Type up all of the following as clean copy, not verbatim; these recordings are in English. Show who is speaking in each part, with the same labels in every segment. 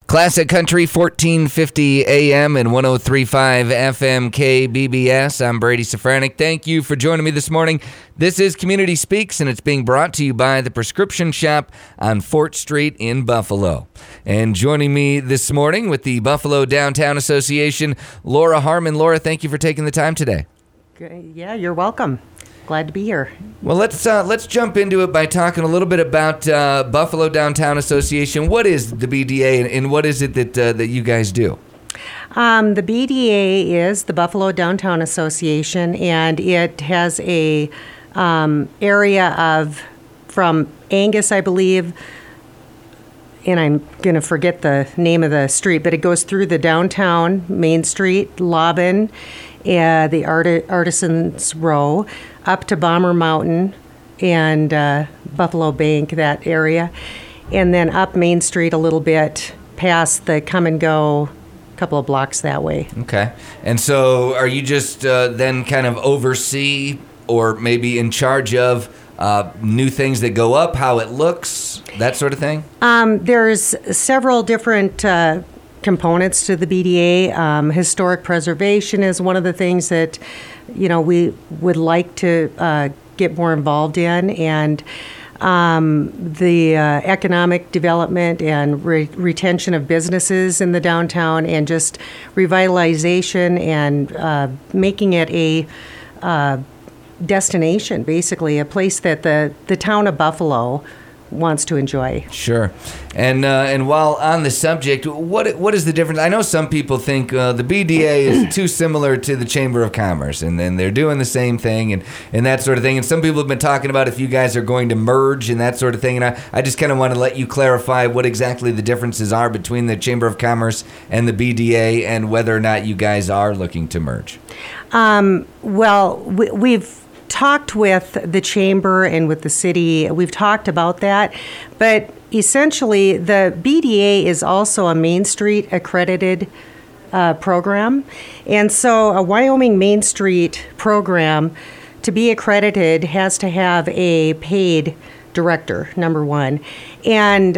Speaker 1: Classic Country, 1450 AM and 103.5 FM KBBS. I'm Brady Safranek. Thank you for joining me this morning. This is Community Speaks, and it's being brought to you by the Prescription Shop on Fort Street in Buffalo. And joining me this morning with the Buffalo Downtown Association, Laura Harmon. Laura, thank you for taking the time today.
Speaker 2: Yeah, you're welcome. Glad to be here.
Speaker 1: Well, let's jump into it by talking a little bit about Buffalo Downtown Association. What is the BDA, and what is it that you guys do?
Speaker 2: The BDA is the Buffalo Downtown Association, and it has a area of from Angus, I believe, and I'm going to forget the name of the street, but it goes through the downtown Main Street, Lobbin, the Artisans Row, up to Bomber Mountain and Buffalo Bank, that area, and then up Main Street a little bit past the Come and Go, a couple of blocks that way.
Speaker 1: Okay. And so are you just then kind of oversee or maybe in charge of new things that go up, how it looks, that sort of thing?
Speaker 2: There's several different components to the BDA. Historic preservation is one of the things that, we would like to get more involved in, and the economic development and retention of businesses in the downtown, and just revitalization and making it a destination, basically, a place that the town of Buffalo wants to enjoy.
Speaker 1: Sure. And while on the subject, what is the difference? I know some people think the BDA is too similar to the Chamber of Commerce, and then they're doing the same thing and that sort of thing. And some people have been talking about if you guys are going to merge and that sort of thing. And I just kind of want to let you clarify what exactly the differences are between the Chamber of Commerce and the BDA, and whether or not you guys are looking to merge.
Speaker 2: Well, we've talked with the chamber and with the city. We've talked about that, but essentially the BDA is also a Main Street accredited program, and so a Wyoming Main Street program, to be accredited, has to have a paid director, number one, and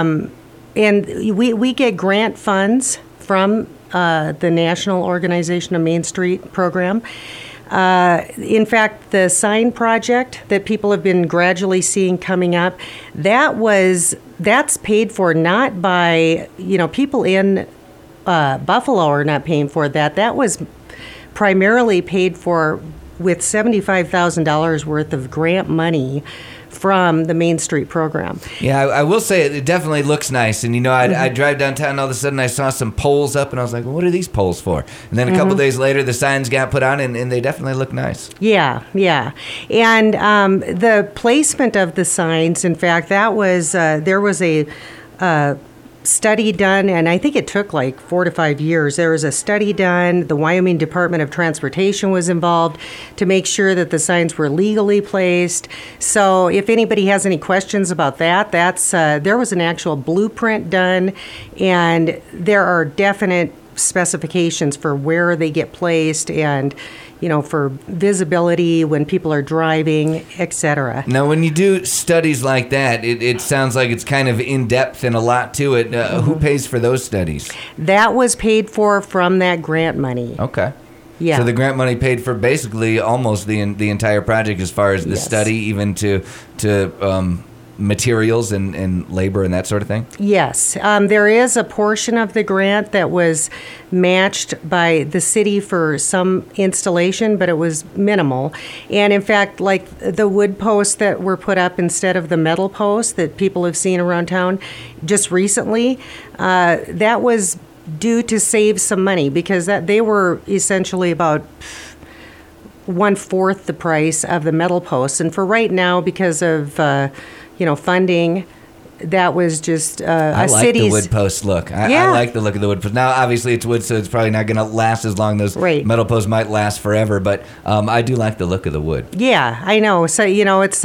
Speaker 2: we get grant funds from the National Organization of Main Street program. In fact, the sign project that people have been gradually seeing coming up, that's paid for not by, people in Buffalo are not paying for that. That was primarily paid for with $75,000 worth of grant money from the Main Street program.
Speaker 1: Yeah, I will say it definitely looks nice. And, I drive downtown and all of a sudden I saw some poles up and I was like, well, what are these poles for? And then a couple days later, the signs got put on and they definitely look nice.
Speaker 2: Yeah. And the placement of the signs, in fact, that was, there was a study done, and I think it took like 4 to 5 years. There was a study done. The Wyoming Department of Transportation was involved to make sure that the signs were legally placed. So if anybody has any questions about that, there was an actual blueprint done, and there are definite specifications for where they get placed, and for visibility when people are driving, etc.
Speaker 1: Now, when you do studies like that, it sounds like it's kind of in-depth and a lot to it. Who pays for those studies?
Speaker 2: That was paid for from that grant money.
Speaker 1: Okay.
Speaker 2: Yeah.
Speaker 1: So the grant money paid for basically almost the entire project, as far as the study, even to materials and labor and that sort of thing?
Speaker 2: Yes. There is a portion of the grant that was matched by the city for some installation, but it was minimal. And in fact, like the wood posts that were put up instead of the metal posts that people have seen around town just recently, that was due to save some money, because they were essentially about 1/4 the price of the metal posts. And for right now, because of funding, that was just
Speaker 1: I like the wood post look. I like the look of the wood post. Now, obviously, it's wood, so it's probably not going to last as long. Those metal posts might last forever, but I do like the look of the wood.
Speaker 2: Yeah, I know. So, it's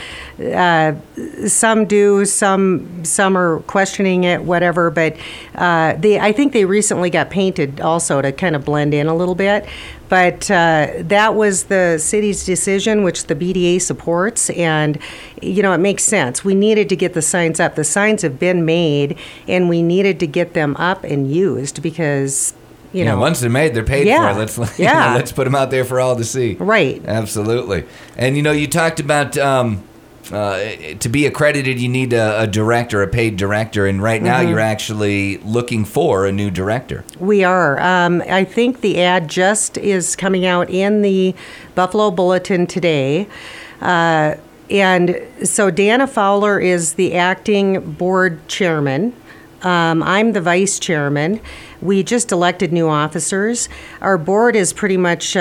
Speaker 2: some do, some are questioning it, whatever, but I think they recently got painted also to kind of blend in a little bit. But that was the city's decision, which the BDA supports, and it makes sense. We needed to get the signs up. The signs have been made, and we needed to get them up and used because
Speaker 1: once they're made, they're paid
Speaker 2: Yeah.
Speaker 1: for. Let's
Speaker 2: Yeah.
Speaker 1: let's put them out there for all to see.
Speaker 2: Right.
Speaker 1: Absolutely. And you talked about to be accredited, you need a director, a paid director, and right now you're actually looking for a new director.
Speaker 2: We are. I think the ad just is coming out in the Buffalo Bulletin today. And so Dana Fowler is the acting board chairman. I'm the vice chairman. We just elected new officers. Our board is pretty much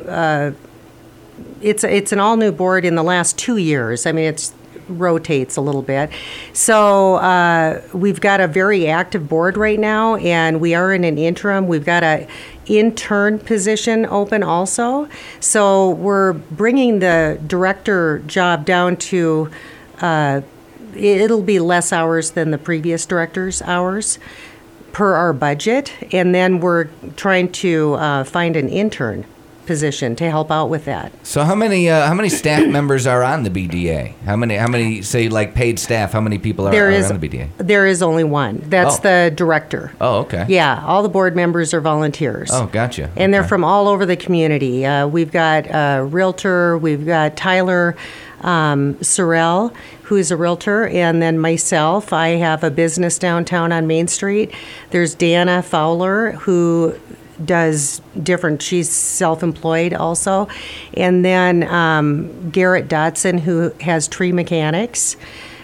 Speaker 2: it's an all new board in the last 2 years. I mean, it rotates a little bit. So we've got a very active board right now, and we are in an interim. We've got a intern position open also. So we're bringing the director job down to it'll be less hours than the previous director's hours per our budget, and then we're trying to find an intern position to help out with that.
Speaker 1: So how many staff members are on the BDA? How many say like paid staff? How many people are on the BDA?
Speaker 2: There is only one. That's the director.
Speaker 1: Oh, okay.
Speaker 2: Yeah, all the board members are volunteers.
Speaker 1: Oh, gotcha.
Speaker 2: And they're
Speaker 1: Okay.
Speaker 2: from all over the community. We've got a realtor. We've got Tyler Sorrell, who's a realtor, and then myself. I have a business downtown on Main Street. There's Dana Fowler, who does different, she's self-employed also. And then Garrett Dotson, who has Tree Mechanics.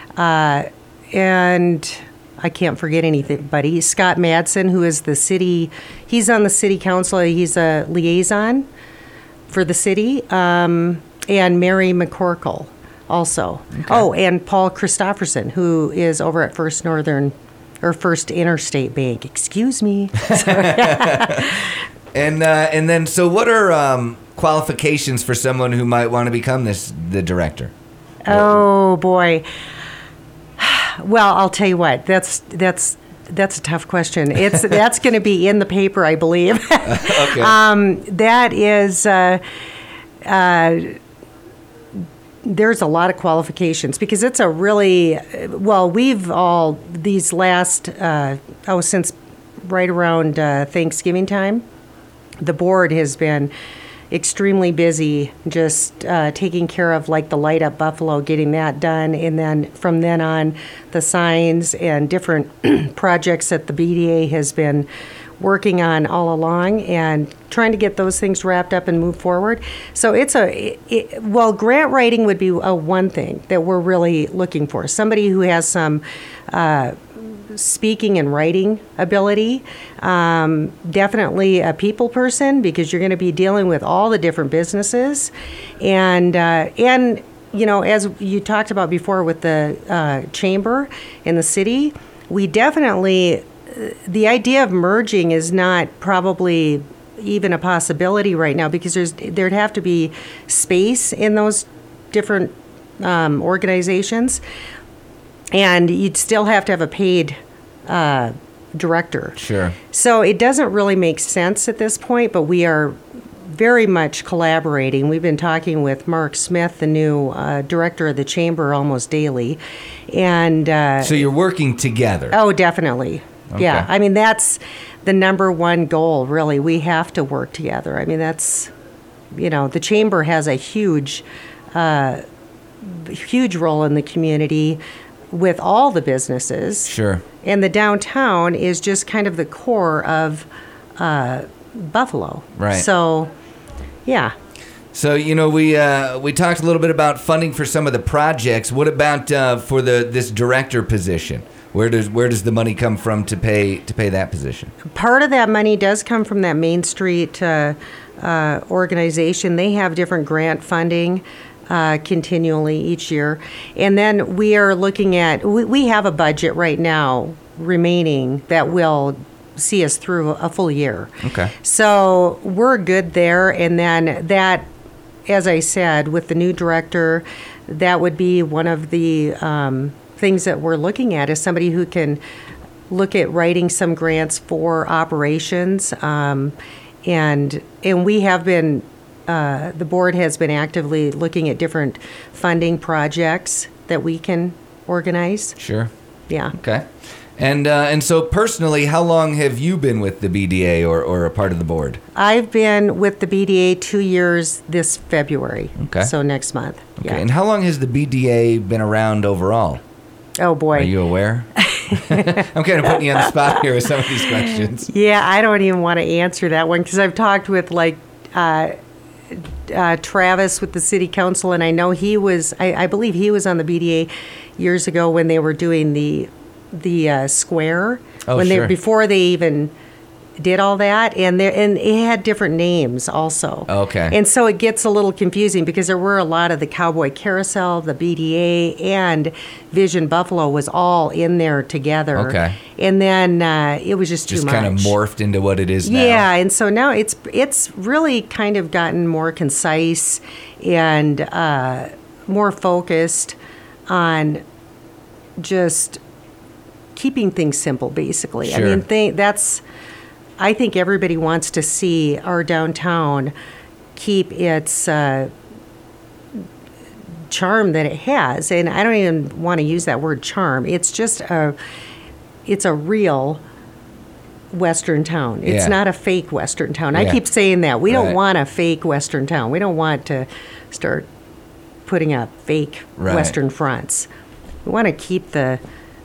Speaker 2: And I can't forget anybody. Scott Madsen, who is he's on the city council. He's a liaison for the city. And Mary McCorkle also.
Speaker 1: Okay.
Speaker 2: Oh, and Paul Christofferson, who is over at First Interstate Bank. Excuse me.
Speaker 1: And then, so what are qualifications for someone who might want to become the director?
Speaker 2: Oh boy. Well, I'll tell you what. That's a tough question. That's going to be in the paper, I believe.
Speaker 1: Okay.
Speaker 2: That is. There's a lot of qualifications because it's a really we've all these last since right around Thanksgiving time, the board has been extremely busy just taking care of like the Light Up Buffalo, getting that done, and then from then on the signs and different projects that the BDA has been working on all along and trying to get those things wrapped up and move forward. So grant writing would be one thing that we're really looking for. Somebody who has some speaking and writing ability. Definitely a people person because you're going to be dealing with all the different businesses. And as you talked about before with the chamber and the city, we definitely... The idea of merging is not probably even a possibility right now because there'd have to be space in those different organizations, and you'd still have to have a paid director.
Speaker 1: Sure.
Speaker 2: So it doesn't really make sense at this point, but we are very much collaborating. We've been talking with Mark Smith, the new director of the chamber, almost daily, and
Speaker 1: so you're working together.
Speaker 2: Oh, definitely.
Speaker 1: Okay.
Speaker 2: Yeah, I mean, that's the number one goal, really. We have to work together. I mean, that's, the chamber has a huge role in the community with all the businesses.
Speaker 1: Sure.
Speaker 2: And the downtown is just kind of the core of Buffalo.
Speaker 1: Right.
Speaker 2: So, yeah.
Speaker 1: So, we talked a little bit about funding for some of the projects. What about for this director position? Where does the money come from to pay that position? Part
Speaker 2: of that money does come from that Main Street organization. They have different grant funding continually each year. And then we are looking at, we have a budget right now remaining that will see us through a full year.
Speaker 1: Okay.
Speaker 2: So we're good there. And then that, as I said, with the new director, that would be one of the things that we're looking at is somebody who can look at writing some grants for operations And we have been, the board has been actively looking at different funding projects that we can organize.
Speaker 1: Sure.
Speaker 2: Yeah.
Speaker 1: Okay. And so personally, how long have you been with the BDA or a part of the board?
Speaker 2: I've been with the BDA 2 years this February.
Speaker 1: Okay.
Speaker 2: So next month.
Speaker 1: Okay.
Speaker 2: Yeah.
Speaker 1: And how long has the BDA been around overall?
Speaker 2: Oh, boy.
Speaker 1: Are you aware? I'm kind of putting you on the spot here with some of these questions.
Speaker 2: Yeah, I don't even want to answer that one because I've talked with Travis with the city council, and I know he was, I believe he was on the BDA years ago when they were doing the square.
Speaker 1: Oh, sure.
Speaker 2: Before they even did all that, and it had different names also.
Speaker 1: Okay.
Speaker 2: And so it gets a little confusing because there were a lot of the Cowboy Carousel, the BDA, and Vision Buffalo was all in there together.
Speaker 1: Okay.
Speaker 2: And then it was just too much.
Speaker 1: Just kind of morphed into what it is now.
Speaker 2: Yeah, and so now it's really kind of gotten more concise and more focused on just keeping things simple, basically.
Speaker 1: Sure.
Speaker 2: I mean, I think everybody wants to see our downtown keep its charm that it has, and I don't even want to use that word charm. It's just it's a real Western town. It's
Speaker 1: Yeah.
Speaker 2: not a fake Western town.
Speaker 1: Yeah.
Speaker 2: I keep saying that. We
Speaker 1: Right.
Speaker 2: don't want a fake Western town. We don't want to start putting up fake
Speaker 1: Right.
Speaker 2: Western fronts. We want to keep the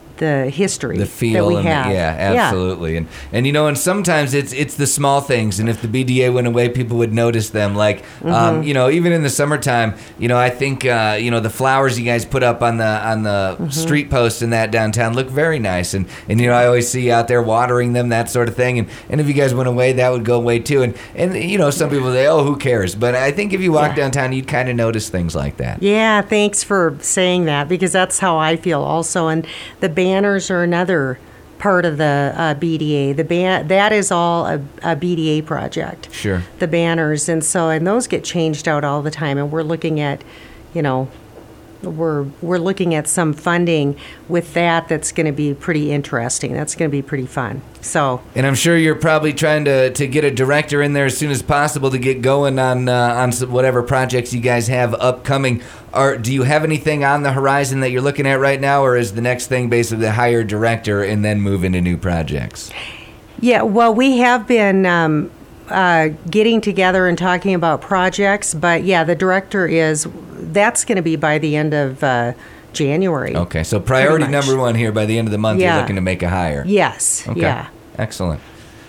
Speaker 2: history
Speaker 1: The feel
Speaker 2: that we
Speaker 1: and
Speaker 2: have.
Speaker 1: absolutely. And you know, and sometimes it's the small things, and if the BDA went away, people would notice them. Like
Speaker 2: Mm-hmm.
Speaker 1: you know, even in the summertime, you know, I think you know, the flowers you guys put up on the
Speaker 2: Mm-hmm.
Speaker 1: street posts in that downtown look very nice, and you know, I always see you out there watering them, that sort of thing. And if you guys went away, that would go away too. And you know, some people say, oh, who cares? But I think if you walk
Speaker 2: Yeah.
Speaker 1: downtown, you'd kind of notice things like that.
Speaker 2: Yeah, thanks for saying that because that's how I feel also. And the banners are another part of the BDA. That is all a BDA project.
Speaker 1: Sure.
Speaker 2: The banners, and those get changed out all the time. And we're looking at, you know, we're looking at some funding with that's going to be pretty interesting. That's going to be pretty fun. So.
Speaker 1: And I'm sure you're probably trying to get a director in there as soon as possible to get going on some, whatever projects you guys have upcoming. Do you have anything on the horizon that you're looking at right now, or is the next thing basically hire a director and then move into new projects?
Speaker 2: Yeah, well, we have been getting together and talking about projects, but yeah, the director that's going to be by the end of January.
Speaker 1: Okay, so priority number one here, by the end of the month,
Speaker 2: Yeah.
Speaker 1: you're looking to make a hire.
Speaker 2: Yes,
Speaker 1: Okay.
Speaker 2: yeah.
Speaker 1: Excellent.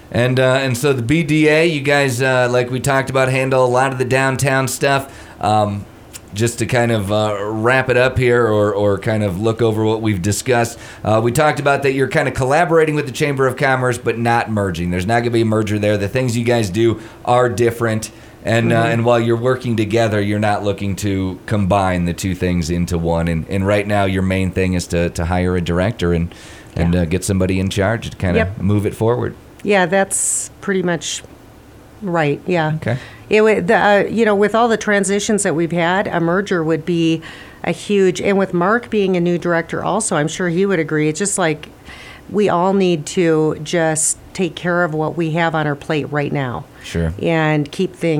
Speaker 1: And so the BDA, you guys, like we talked about, handle a lot of the downtown stuff. Just to kind of wrap it up here or kind of look over what we've discussed, we talked about that you're kind of collaborating with the Chamber of Commerce but not merging. There's not going to be a merger there. The things you guys do are different. And while you're working together, you're not looking to combine the two things into one. And right now, your main thing is to hire a director and get somebody in charge to kind of move it forward.
Speaker 2: Yeah, that's pretty much right. Yeah.
Speaker 1: Okay.
Speaker 2: It would, you know, with all the transitions that we've had, a merger would be a huge. And with Mark being a new director, also, I'm sure he would agree. It's just like we all need to just take care of what we have on our plate right now.
Speaker 1: Sure.
Speaker 2: And keep it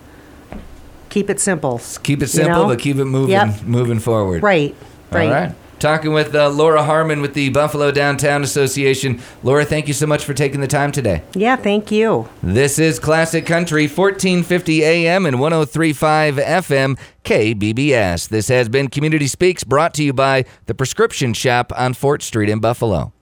Speaker 2: simple.
Speaker 1: Keep it simple, but keep it moving forward.
Speaker 2: Right.
Speaker 1: All right. Talking with Laura Harmon with the Buffalo Downtown Association. Laura, thank you so much for taking the time today.
Speaker 2: Yeah, thank you.
Speaker 1: This is Classic Country, 1450 AM and 103.5 FM, KBBS. This has been Community Speaks, brought to you by The Prescription Shop on Fort Street in Buffalo.